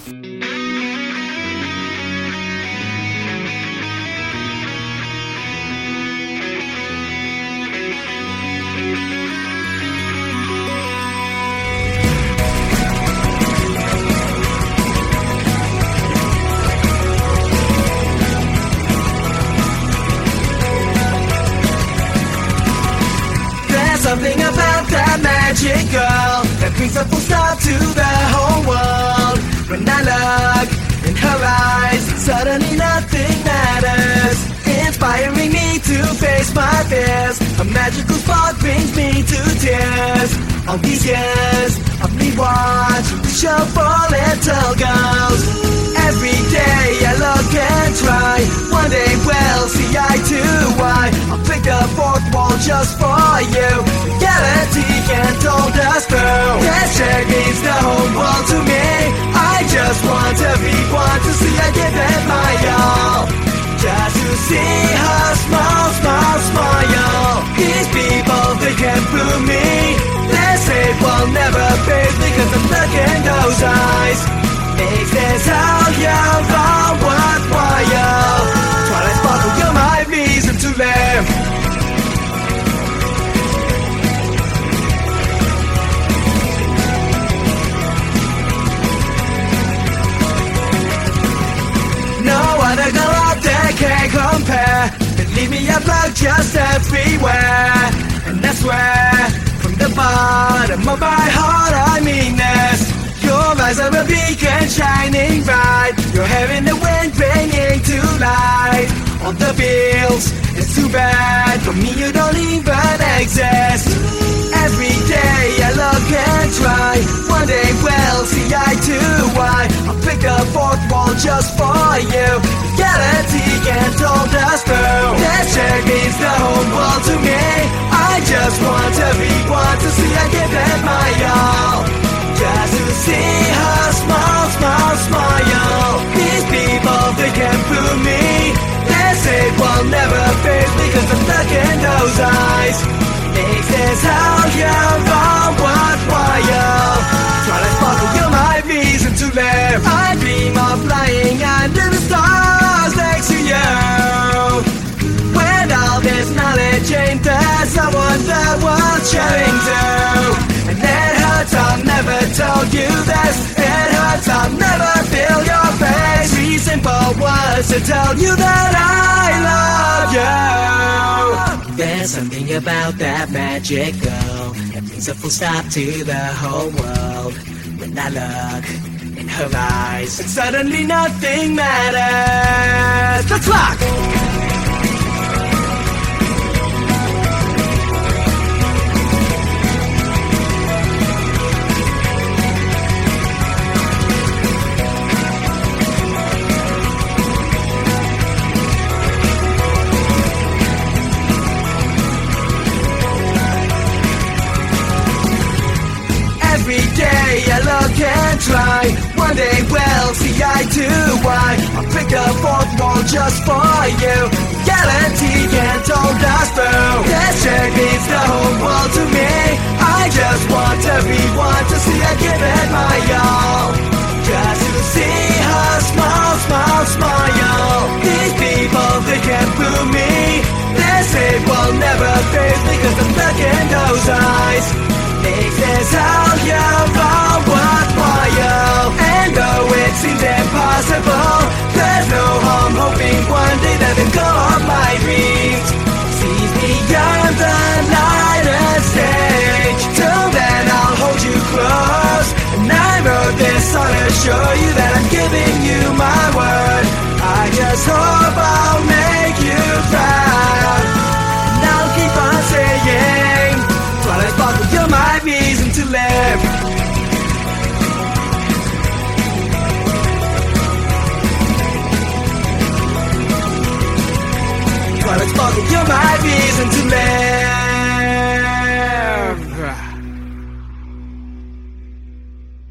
Something about that magic girl that brings a full stop to the whole world. When I look in her eyes, suddenly nothing matters, inspiring me to face my fears. A magical spark brings me to tears. All these years of me watching the show for little girls. Every day I look and try. One day we'll see eye to eye. I'll break the fourth wall just for you. Reality can't hold us through. This chair means the whole world to me. I just want everyone to see I give it my all. Just to see her smile, smile, smile. These people, they can't fool me. They say will never fade because I'm stuck in those eyes. Makes this all your all worthwhile. Twilight sparkle, you're my reason to live. No other girl out there can compare. Believe me, I've loved just everywhere. And I swear, from the bottom of my heart I mean this. Your eyes are a beacon shining bright. Your hair in the wind bringing to light all the bills. It's too bad for me you don't even exist. Every day I look and try. One day we'll see eye to eye. I'll break the fourth wall just for you. Reality can't hold us through. This chair means the whole world to me. I just want everyone to see I give it my all. Just to see her smile, smile, smile. These people, they can't fool me. They say will never fade because I'm stuck in those eyes. Makes this all your all worthwhile. Twilight sparkle, you're my reason to live. I dream of flying under the stars next to you. When all this knowledge ain't there, I wonder what sharing do. And it hurts, I'll never tell you this. It hurts, I'll never feel your face. 3 simple words to tell you that I love you. There's something about that magic girl that brings a full stop to the whole world. When I look in her eyes, and suddenly nothing matters. Let's rock! Every day I look and try. One day we'll see eye to eye. I'll break the fourth wall just for you. Reality can't hold us through. This chair means the whole world to me. I just want everyone to see I give it my all. Just to see her smile, smile, smile. These people, they can't fool me. They say will never fade because I'm stuck in those eyes. Makes this all your all worthwhile. And though it seems impossible,